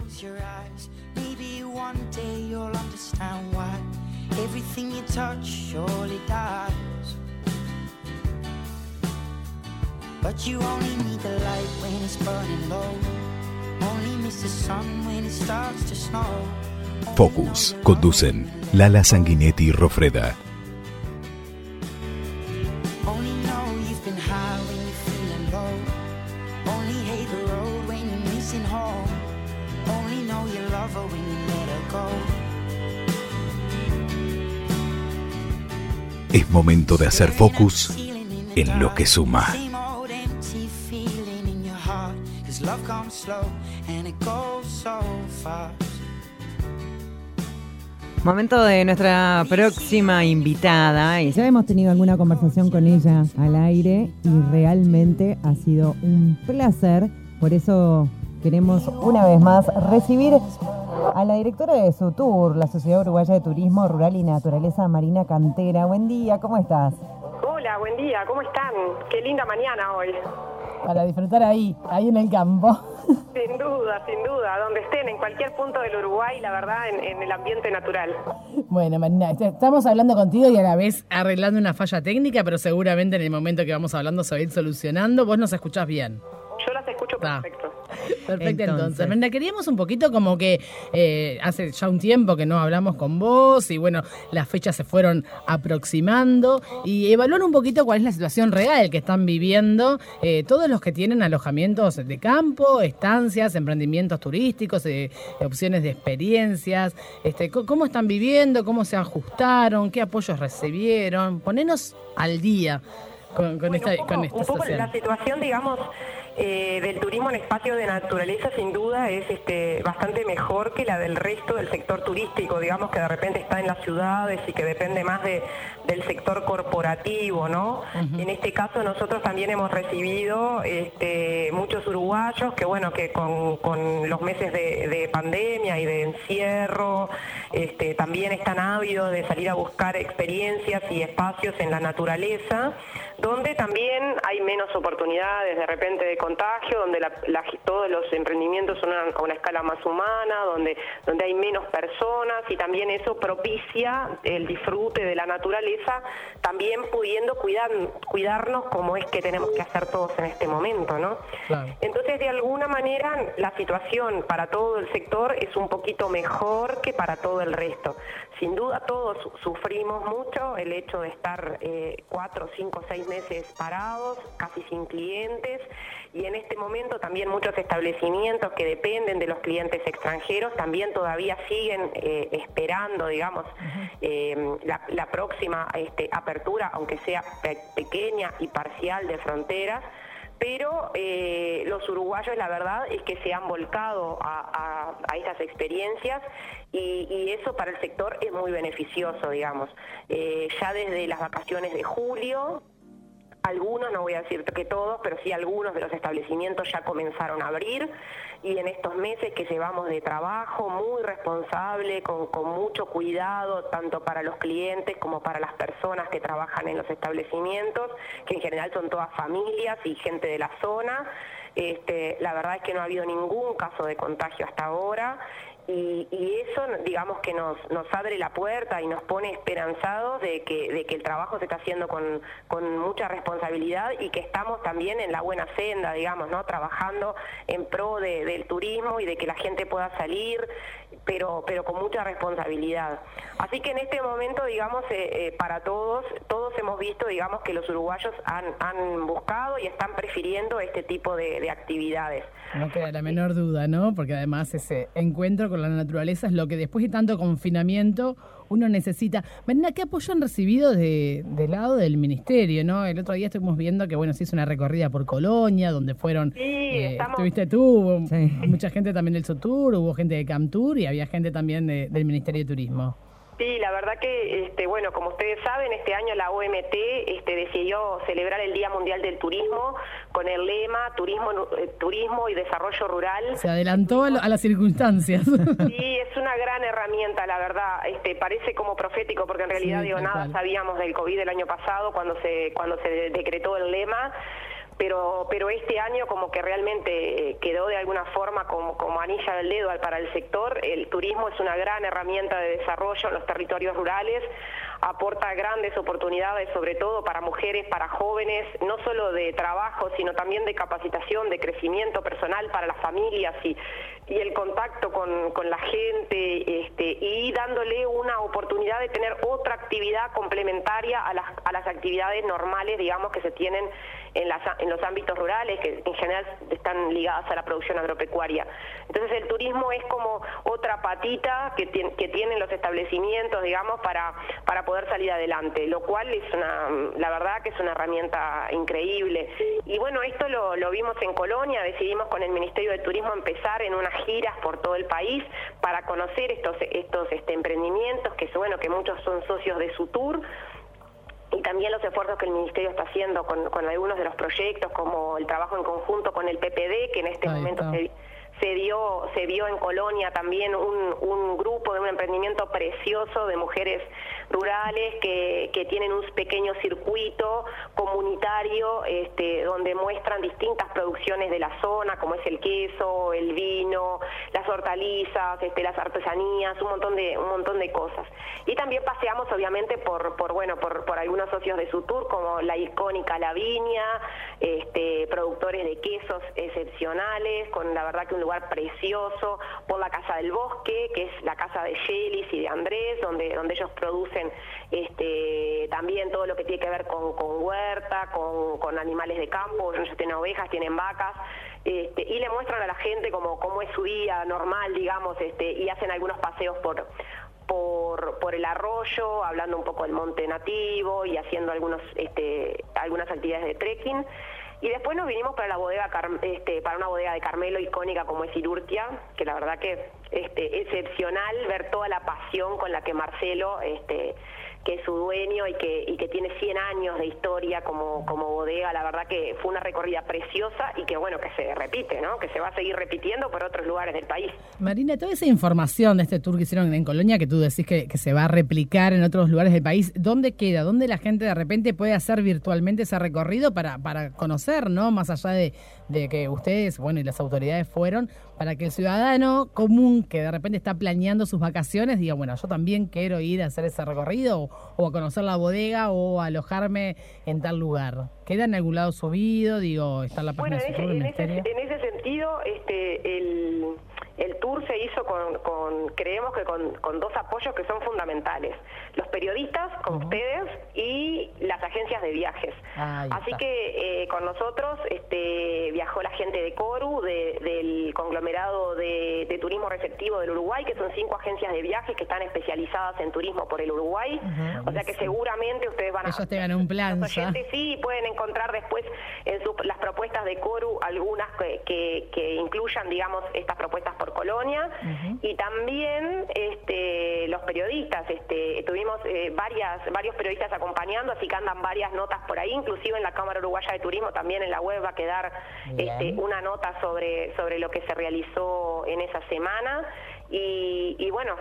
close your eyes. Maybe one day you'll understand why everything you touch surely dies. But you only need the light when it's burning low. Only miss the sun when it starts to snow. Focus. Conducen Lala Sanguinetti y Rofreda. Only know you've been high when you're feeling low. Only hate the road when you're missing home. Only know you love her when you let her go. Es momento de hacer focus en lo que suma. Love comes slow and it goes so fast. Momento de nuestra próxima invitada, y ya hemos tenido alguna conversación con ella al aire y realmente ha sido un placer. Por eso queremos una vez más recibir a la directora de SUTUR, la Sociedad Uruguaya de Turismo Rural y Naturaleza, Marina Cantera. Buen día, ¿cómo estás? Hola, buen día, ¿cómo están? Qué linda mañana hoy. Para disfrutar ahí en el campo. Sin duda, donde estén, en cualquier punto del Uruguay, la verdad, en el ambiente natural. Bueno, Marina, estamos hablando contigo y a la vez arreglando una falla técnica, pero seguramente en el momento que vamos hablando se va a ir solucionando. ¿Vos nos escuchás bien? Yo las escucho perfecto. Perfecto, entonces. Marina, queríamos un poquito como que hace ya un tiempo que no hablamos con vos y bueno, las fechas se fueron aproximando y evaluar un poquito cuál es la situación real que están viviendo todos los que tienen alojamientos de campo, estancias, emprendimientos turísticos, opciones de experiencias, cómo están viviendo, cómo se ajustaron, qué apoyos recibieron. Ponenos al día con esta situación. La situación, digamos, del turismo en espacios de naturaleza sin duda es bastante mejor que la del resto del sector turístico, digamos, que de repente está en las ciudades y que depende más del sector corporativo, ¿no? Uh-huh. En este caso nosotros también hemos recibido muchos uruguayos que bueno, que con los meses de pandemia y de encierro también están ávidos de salir a buscar experiencias y espacios en la naturaleza, donde también hay menos oportunidades de repente de contagio, donde todos los emprendimientos son a una escala más humana, donde hay menos personas y también eso propicia el disfrute de la naturaleza, también pudiendo cuidarnos como es que tenemos que hacer todos en este momento, ¿no? Claro. Entonces, de alguna manera, la situación para todo el sector es un poquito mejor que para todo el resto. Sin duda, todos sufrimos mucho el hecho de estar 4, 5, 6 meses parados, casi sin clientes, y en este momento también muchos establecimientos que dependen de los clientes extranjeros también todavía siguen esperando, digamos, la próxima apertura, aunque sea pequeña y parcial de fronteras. Pero los uruguayos, la verdad, es que se han volcado a estas experiencias y eso para el sector es muy beneficioso, digamos. Ya desde las vacaciones de julio, algunos, no voy a decir que todos, pero sí algunos de los establecimientos ya comenzaron a abrir y en estos meses que llevamos de trabajo muy responsable, con mucho cuidado, tanto para los clientes como para las personas que trabajan en los establecimientos, que en general son todas familias y gente de la zona. La verdad es que no ha habido ningún caso de contagio hasta ahora. Y eso, digamos, que nos abre la puerta y nos pone esperanzados de que el trabajo se está haciendo con mucha responsabilidad y que estamos también en la buena senda, digamos, ¿no? Trabajando en pro del turismo y de que la gente pueda salir, pero con mucha responsabilidad. Así que en este momento, digamos, para todos hemos visto, digamos, que los uruguayos han buscado y están prefiriendo este tipo de actividades. No queda la menor duda, ¿no? Porque además ese encuentro con la naturaleza es lo que después de tanto confinamiento uno necesita. Marina, ¿qué apoyo han recibido del lado del ministerio, no? El otro día estuvimos viendo que, bueno, se hizo una recorrida por Colonia, donde fueron... Sí, estuviste tú, hubo mucha gente también del SUTUR, hubo gente de CAMTUR y había gente también del Ministerio de Turismo. Sí, la verdad que, bueno, como ustedes saben, este año la OMT decidió celebrar el Día Mundial del Turismo con el lema Turismo y Desarrollo Rural. Se adelantó a las circunstancias. Sí, es una gran herramienta, la verdad. Parece como profético, porque en realidad, nada sabíamos del COVID el año pasado cuando se decretó el lema. pero este año como que realmente quedó de alguna forma como anilla del dedo para el sector. El turismo es una gran herramienta de desarrollo en los territorios rurales, aporta grandes oportunidades, sobre todo para mujeres, para jóvenes, no solo de trabajo, sino también de capacitación, de crecimiento personal para las familias y el contacto con la gente, y dándole una oportunidad de tener otra actividad complementaria a las actividades normales, digamos, que se tienen en los ámbitos rurales, que en general están ligadas a la producción agropecuaria. Entonces el turismo es como otra patita que tienen los establecimientos, digamos, para poder salir adelante, lo cual es la verdad que es una herramienta increíble. Y bueno, esto lo vimos en Colonia, decidimos con el Ministerio de Turismo empezar en unas giras por todo el país para conocer estos emprendimientos, que muchos son socios de SUTUR, y también los esfuerzos que el Ministerio está haciendo con algunos de los proyectos, como el trabajo en conjunto con el PPD, que en este momento se vio en Colonia también un grupo de un emprendimiento precioso de mujeres rurales que tienen un pequeño circuito comunitario donde muestran distintas producciones de la zona, como es el queso, el vino, las hortalizas, las artesanías, un montón de cosas. Y también paseamos obviamente por algunos socios de SUTUR, como la icónica La Viña, productores de quesos excepcionales, con la verdad que un lugar precioso, por la Casa del Bosque, que es la casa de Yelis y de Andrés, donde ellos producen también todo lo que tiene que ver con huerta, con animales de campo. Ellos tienen ovejas, tienen vacas, y le muestran a la gente cómo es su día normal, digamos, y hacen algunos paseos por el arroyo, hablando un poco del monte nativo y haciendo algunas actividades de trekking. Y después nos vinimos para la bodega para una bodega de Carmelo icónica como es Irurtia, que la verdad que excepcional ver toda la pasión con la que Marcelo, que es su dueño y que tiene 100 años de historia como bodega, la verdad que fue una recorrida preciosa y que se repite, ¿no? Que se va a seguir repitiendo por otros lugares del país. Marina, toda esa información de este tour que hicieron en Colonia, que tú decís que se va a replicar en otros lugares del país, ¿dónde queda? ¿Dónde la gente de repente puede hacer virtualmente ese recorrido para conocer, ¿no? Más allá de que ustedes, y las autoridades fueron, para que el ciudadano común que de repente está planeando sus vacaciones diga, yo también quiero ir a hacer ese recorrido o a conocer la bodega o a alojarme en tal lugar. ¿Queda en algún lado subido? Está en la página de SUTUR del Ministerio. En ese sentido, el tour se hizo creemos que con dos apoyos que son fundamentales: los periodistas, como ustedes, y las agencias de viajes. Así que con nosotros viajó la gente de Coru, del conglomerado de turismo receptivo del Uruguay, que son 5 agencias de viajes que están especializadas en turismo por el Uruguay. O sea que seguramente ustedes van a... Ellos te ganan un plan. Los oyentes sí pueden encontrar después en las propuestas de Coru algunas que incluyan, digamos, estas propuestas por Colonia. Y también los periodistas, tuvimos varios periodistas acompañando, así que andan varias notas por ahí, inclusive en la Cámara Uruguaya de Turismo también en la web va a quedar una nota sobre lo que se realizó en esa semana. Y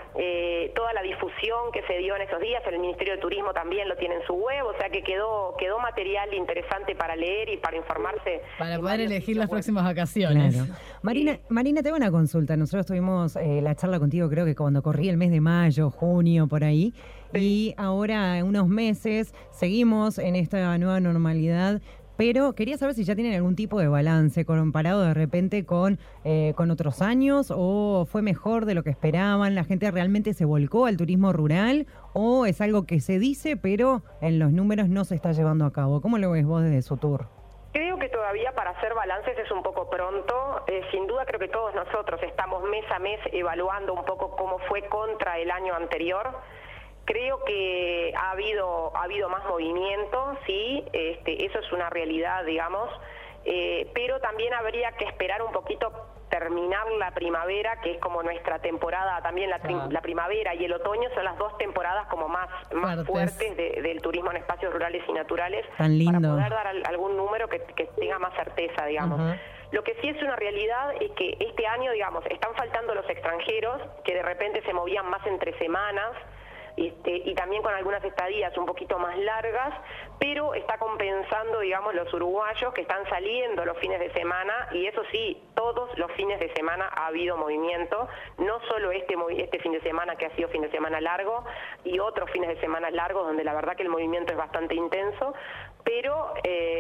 toda la difusión que se dio en esos días, el Ministerio de Turismo también lo tiene en su web, o sea que quedó material interesante para leer y para informarse. Para poder elegir las próximas vacaciones. Claro. Marina, tengo una consulta. Nosotros tuvimos la charla contigo, creo que cuando corrí el mes de mayo, junio, por ahí. Sí. Y ahora, en unos meses, seguimos en esta nueva normalidad. Pero quería saber si ya tienen algún tipo de balance comparado de repente con otros años, o fue mejor de lo que esperaban, la gente realmente se volcó al turismo rural, o es algo que se dice pero en los números no se está llevando a cabo. ¿Cómo lo ves vos desde SUTUR? Creo que todavía para hacer balances es un poco pronto. Sin duda creo que todos nosotros estamos mes a mes evaluando un poco cómo fue contra el año anterior. Creo que ha habido más movimiento, sí, eso es una realidad, digamos, pero también habría que esperar un poquito terminar la primavera, que es como nuestra temporada, también la primavera y el otoño son las 2 temporadas como más fuertes del turismo en espacios rurales y naturales. Tan lindo. Para poder dar algún número que tenga más certeza, digamos. Lo que sí es una realidad es que este año, digamos, están faltando los extranjeros, que de repente se movían más entre semanas. y también con algunas estadías un poquito más largas, pero está compensando, digamos, los uruguayos que están saliendo los fines de semana, y eso sí, todos los fines de semana ha habido movimiento, no solo este fin de semana, que ha sido fin de semana largo, y otros fines de semana largos donde la verdad que el movimiento es bastante intenso, pero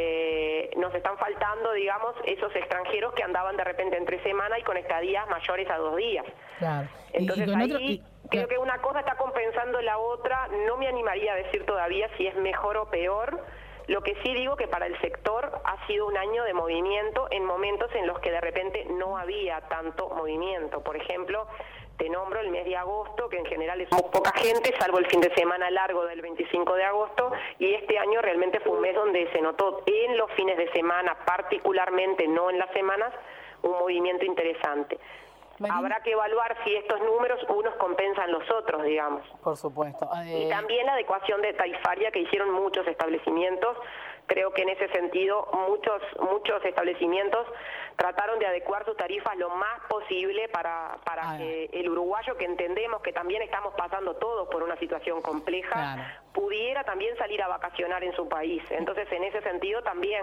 nos están faltando, digamos, esos extranjeros que andaban de repente entre semana y con estadías mayores a 2 días. Claro. Entonces creo que una cosa está compensando la otra. No me animaría a decir todavía si es mejor o peor. Lo que sí digo que para el sector ha sido un año de movimiento en momentos en los que de repente no había tanto movimiento. Por ejemplo, te nombro el mes de agosto, que en general es muy poca gente, salvo el fin de semana largo del 25 de agosto, y este año realmente fue un mes donde se notó en los fines de semana, particularmente no en las semanas, un movimiento interesante. Habrá que evaluar si estos números unos compensan los otros, digamos. Por supuesto. Y también la adecuación de tarifaria que hicieron muchos establecimientos. Creo que en ese sentido muchos establecimientos trataron de adecuar sus tarifas lo más posible para que el uruguayo, que entendemos que también estamos pasando todos por una situación compleja, pudiera también salir a vacacionar en su país. Entonces, en ese sentido también,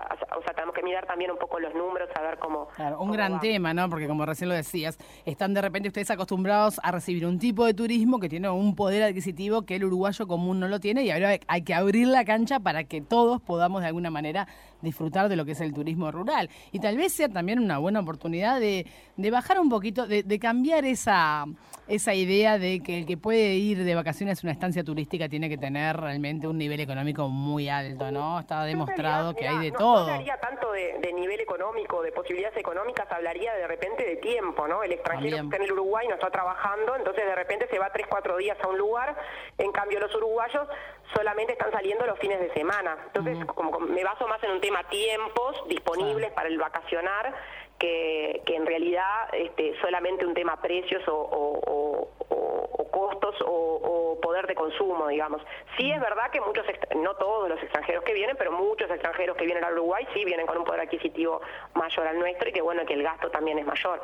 o sea, tenemos que mirar también un poco los números, a ver cómo... Claro, un gran tema, ¿no? Porque como recién lo decías, están de repente ustedes acostumbrados a recibir un tipo de turismo que tiene un poder adquisitivo que el uruguayo común no lo tiene, y ahora hay que abrir la cancha para que todos podamos de alguna manera disfrutar de lo que es el turismo rural. Y tal vez sea también una buena oportunidad de bajar un poquito, de cambiar esa idea de que el que puede ir de vacaciones a una estancia turística tiene que tener realmente un nivel económico muy alto, ¿no? Está demostrado que hay de todo. No hablaría tanto de nivel económico, de posibilidades económicas, hablaría de repente de tiempo, ¿no? El extranjero que está en el Uruguay no está trabajando, entonces de repente se va 3-4 días a un lugar, en cambio los uruguayos solamente están saliendo los fines de semana. Entonces, como me baso más en un tema tiempos disponibles para el vacacionar, que en realidad solamente un tema precios o costos o poder de consumo, digamos. Sí es verdad que no todos los extranjeros que vienen, pero muchos extranjeros que vienen al Uruguay sí vienen con un poder adquisitivo mayor al nuestro, y que bueno, que el gasto también es mayor.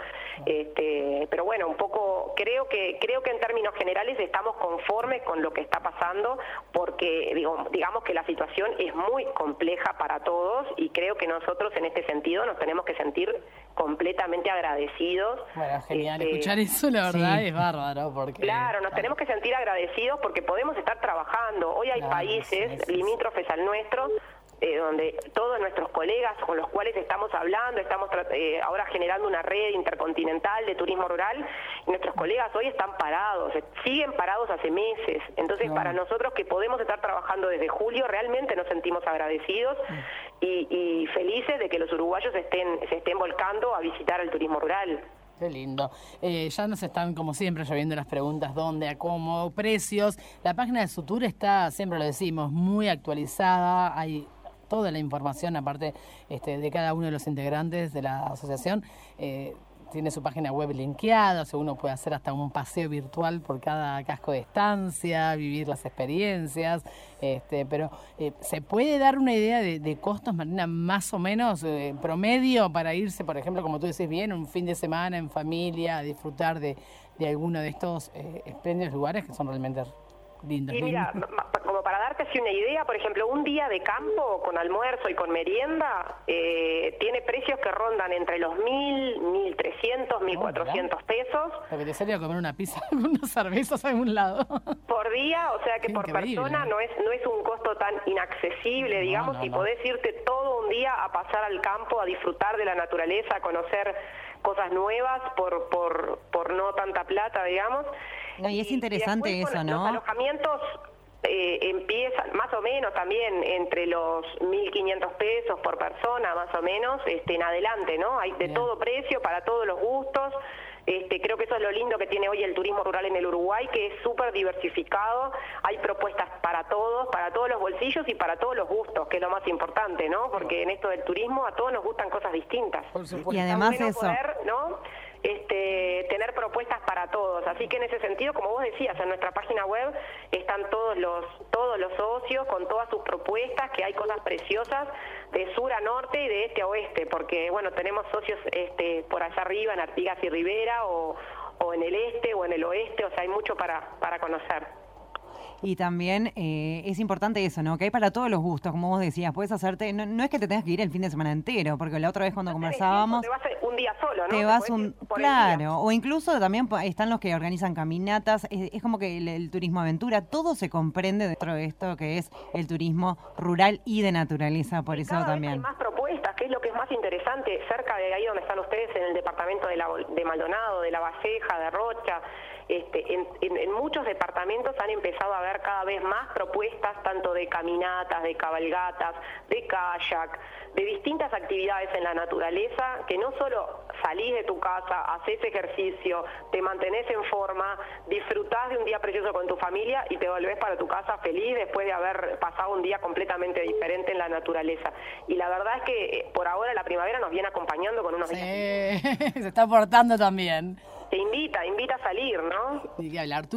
Pero bueno, un poco creo que en términos generales estamos conformes con lo que está pasando, porque digamos que la situación es muy compleja para todos, y creo que nosotros en este sentido nos tenemos que sentir completamente agradecidos. Bueno, genial, escuchar eso la verdad es bárbaro. Porque claro, nos tenemos que sentir agradecidos porque podemos estar trabajando. Hoy hay países limítrofes al nuestro, donde todos nuestros colegas con los cuales estamos hablando, estamos ahora generando una red intercontinental de turismo rural, y nuestros colegas hoy están parados, siguen parados hace meses. Entonces, para nosotros que podemos estar trabajando desde julio, realmente nos sentimos agradecidos y felices de que los uruguayos se estén volcando a visitar el turismo rural. Qué lindo. Ya nos están, como siempre, lloviendo las preguntas: ¿dónde, a cómo, precios? La página de Sutur está, siempre lo decimos, muy actualizada. Hay toda la información, aparte de cada uno de los integrantes de la asociación. Tiene su página web linkeada, o sea, uno puede hacer hasta un paseo virtual por cada casco de estancia, vivir las experiencias, pero ¿se puede dar una idea de costos, Marina, más o menos promedio para irse, por ejemplo, como tú decís bien, un fin de semana en familia, a disfrutar de alguno de estos espléndidos lugares que son realmente lindos? Y mira, como para darte así una idea, por ejemplo, un día de campo con almuerzo y con merienda tiene precios que rondan entre los 1.000, 1.300, 1.400 pesos. Lo que te sale a comer una pizza con unas cervezas a algún lado. Por día, o sea que por persona no es un costo tan inaccesible, digamos, y podés irte todo un día a pasar al campo, a disfrutar de la naturaleza, a conocer cosas nuevas por no tanta plata, digamos. No, y es interesante y eso, ¿no? Los alojamientos empiezan más o menos también entre los 1.500 pesos por persona, más o menos, en adelante, ¿no? Hay de todo precio, para todos los gustos. Creo que eso es lo lindo que tiene hoy el turismo rural en el Uruguay, que es súper diversificado. Hay propuestas para todos los bolsillos y para todos los gustos, que es lo más importante, ¿no? Porque en esto del turismo a todos nos gustan cosas distintas. Por supuesto. Y además está bueno eso. Poder, ¿no? Tener propuestas para todos. Así que en ese sentido, como vos decías, en nuestra página web están todos los socios con todas sus propuestas, que hay cosas preciosas de sur a norte y de este a oeste, porque bueno, tenemos socios por allá arriba en Artigas y Rivera, o en el este o en el oeste, o sea, hay mucho para conocer. Y también es importante eso, ¿no? Que hay para todos los gustos, como vos decías. Puedes hacerte, no es que te tengas que ir el fin de semana entero, porque la otra vez cuando conversábamos... Te vas un día solo, ¿no? Te vas claro, o incluso también están los que organizan caminatas, es como que el turismo aventura, todo se comprende dentro de esto que es el turismo rural y de naturaleza, por eso también. Hay más propuestas, que es lo que es más interesante, cerca de ahí donde están ustedes, en el departamento de Maldonado, de La Valleja, de Rocha. En muchos departamentos han empezado a haber cada vez más propuestas, tanto de caminatas, de cabalgatas, de kayak, de distintas actividades en la naturaleza, que no solo salís de tu casa, haces ejercicio, te mantenés en forma, disfrutás de un día precioso con tu familia y te volvés para tu casa feliz después de haber pasado un día completamente diferente en la naturaleza. Y la verdad es que por ahora la primavera nos viene acompañando con unos días. Se está portando también. Te invita a salir, ¿no? Hay que hablar.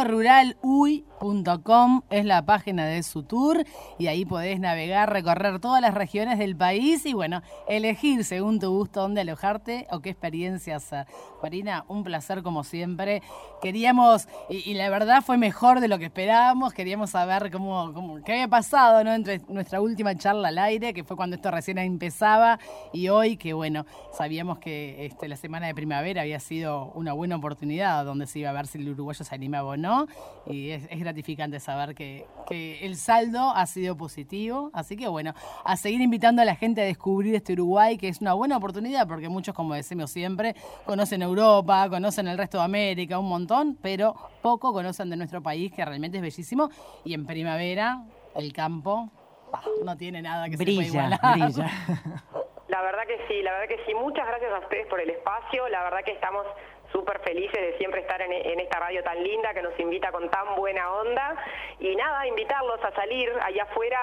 turismoruralui.com es la página de su tour y ahí podés navegar, recorrer todas las regiones del país y bueno, elegir según tu gusto dónde alojarte o qué experiencias hacer. Marina, un placer como siempre. Queríamos, y la verdad fue mejor de lo que esperábamos, queríamos saber qué había pasado, ¿no? Entre nuestra última charla al aire, que fue cuando esto recién empezaba, y hoy que bueno, sabíamos que la semana de primavera había sido una buena oportunidad donde se iba a ver si el uruguayo se animaba o no, y es gratificante saber que el saldo ha sido positivo, así que bueno, a seguir invitando a la gente a descubrir este Uruguay, que es una buena oportunidad, porque muchos, como decimos siempre, conocen Europa, conocen el resto de América, un montón, pero poco conocen de nuestro país, que realmente es bellísimo, y en primavera el campo no tiene nada que se pueda igualar. Brilla. La verdad que sí. Muchas gracias a ustedes por el espacio. La verdad que estamos súper felices de siempre estar en esta radio tan linda que nos invita con tan buena onda. Y nada, invitarlos a salir. Allá afuera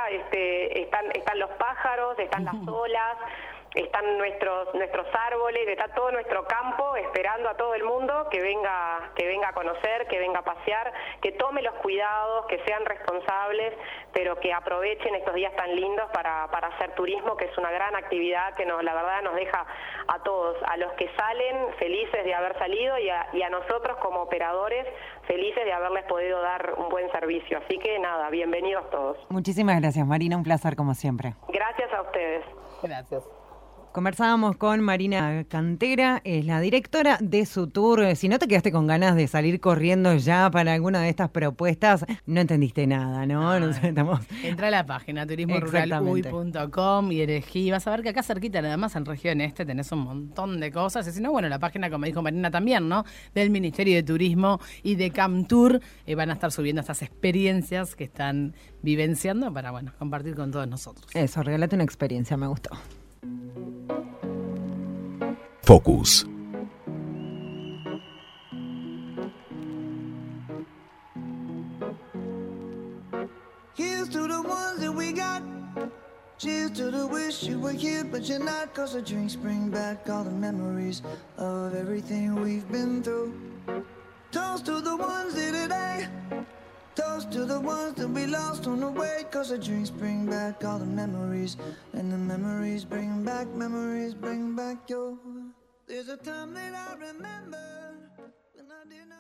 están los pájaros, están las olas, están nuestros árboles, está todo nuestro campo esperando a todo el mundo que venga a conocer, que venga a pasear, que tome los cuidados, que sean responsables, pero que aprovechen estos días tan lindos para hacer turismo, que es una gran actividad que la verdad nos deja a todos, a los que salen felices de haber salido y a nosotros como operadores felices de haberles podido dar un buen servicio. Así que nada, bienvenidos todos. Muchísimas gracias, Marina, un placer como siempre. Gracias a ustedes. Gracias. Conversábamos con Marina Cantera, es la directora de su tour. Si no te quedaste con ganas de salir corriendo ya para alguna de estas propuestas, no entendiste nada, ¿no? Entra a la página turismoruralui.com y elegí. Vas a ver que acá cerquita, nada más en Región Este, tenés un montón de cosas. Y si no, bueno, la página, como dijo Marina también, ¿no? Del Ministerio de Turismo y de Camtour van a estar subiendo estas experiencias que están vivenciando para, bueno, compartir con todos nosotros. Eso, regálate una experiencia, me gustó. Focus. Here's to the ones that we got. Cheers to the wish you were here, but you're not. 'Cause the drinks bring back all the memories of everything we've been through. Toast to the ones here today. Toast to the ones that we lost on the way. 'Cause the drinks bring back all the memories. And the memories bring back your. There's a time that I remember when I did not